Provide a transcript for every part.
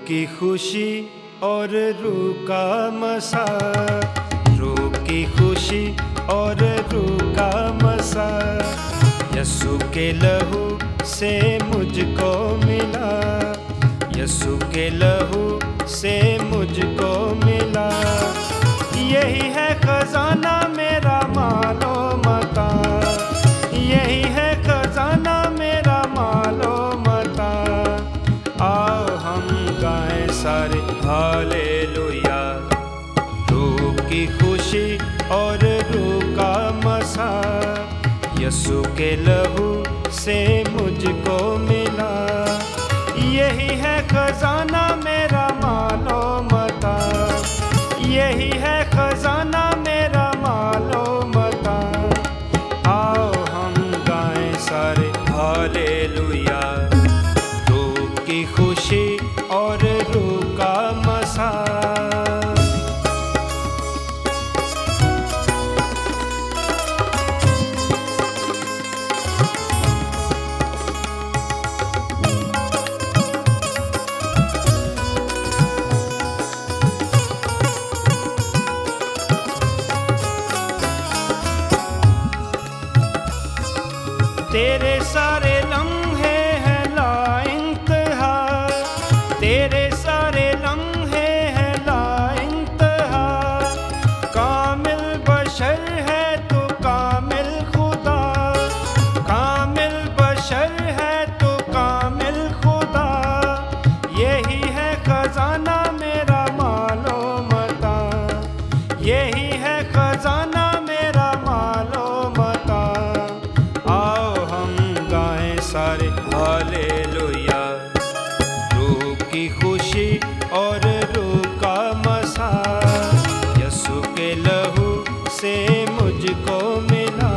की खुशी और रूह का मसा, रूह की खुशी और रूह का मसा, यीशु के लहू से मुझको मिला, यीशु के लहू से मुझको मिला। यही है खजाना मेरा मालो मता, यही है खजाना मेरा मालो मता। आओ हम गाएं सारे हालेलुया। रूह की खुशी और रूह का मसा, यीशु के लहू से मुझको मिला। यही है खजाना मेरा मालो मता, यही है खजाना मेरा मालो मता। आओ हम गाएं सारे हालेलुया। रूह की खुशी और रूह का मसा। तेरे सारे लम्हे हैं लाइंतहा, तेरे सारे लम्हे हैं लाइंतहा। कामिल बशर है तो कामिल खुदा, कामिल बशर है तो कामिल खुदा। यही है खजाना मेरा मालो मता, यही है खजाना मेरा मालो मता। सारे हालेलुया। रूह की खुशी और रूह का मसा, यीशु के लहू से मुझको मिला।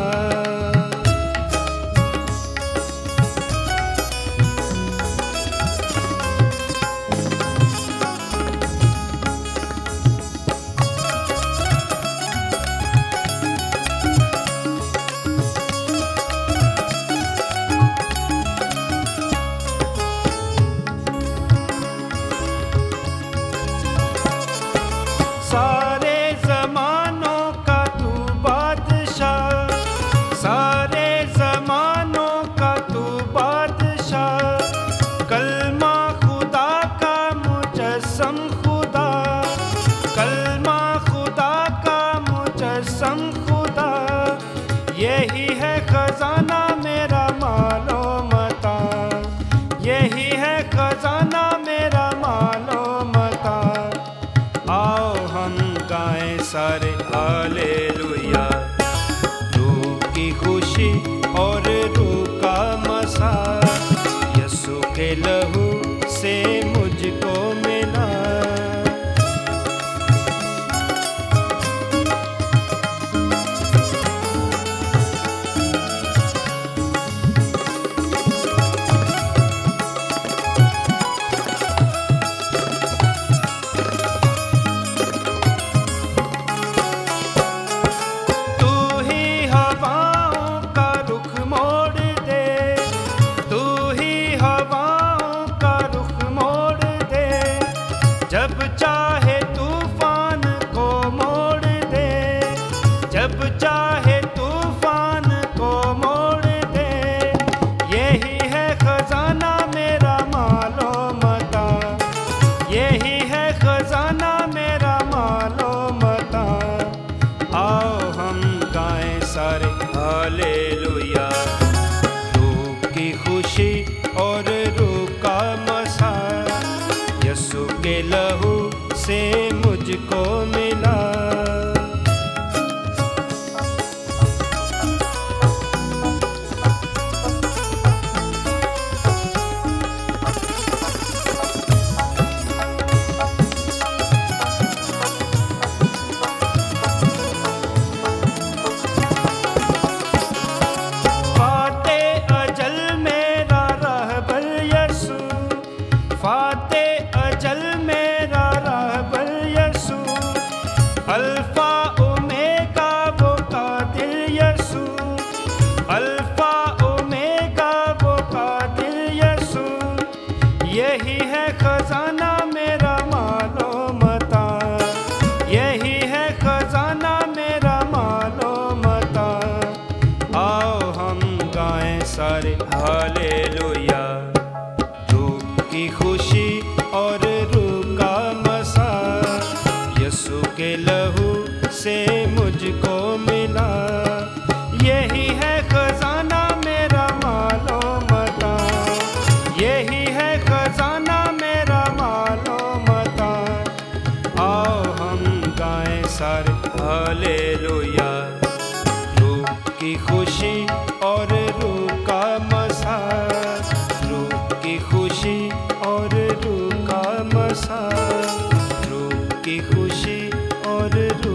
सारे ज़मानों का तू बादशाह, सारे ज़मानों का तू बादशाह। कलमा खुदा का मुजस्सम खुदा, कलमा खुदा का मुजस्सम खुदा। यही है खजाना मेरा मालो मता, यही है खजाना मेरा मालो मता। आओ हम गाएं सारे हालेलुया। रूह की खुशी और रूह का मसा, यीशु के लहू से मुझको मिला। जब चाहे तूफान को मोड़ दे, जब चाहे तूफान को मोड़ दे। यही है खजाना मेरा मालो मता, यही है खजाना मेरा मालो मता। आओ हम गाएं सारे हालेलुया। रूह की खुशी और रूह का मसा, यीशु के लहू से मुझको मिला। सारे हालेलुया। रूह की खुशी और रूह का मसा यीशु के लहू से मुझको मिला। यही है खजाना मेरा मालो मता, यही है खजाना मेरा मालो मता। आओ हम गाएं सारे हालेलुया। रूह की खुशी और रूह का मसा, रूह की खुशी और रूह का मसा, रूह की खुशी और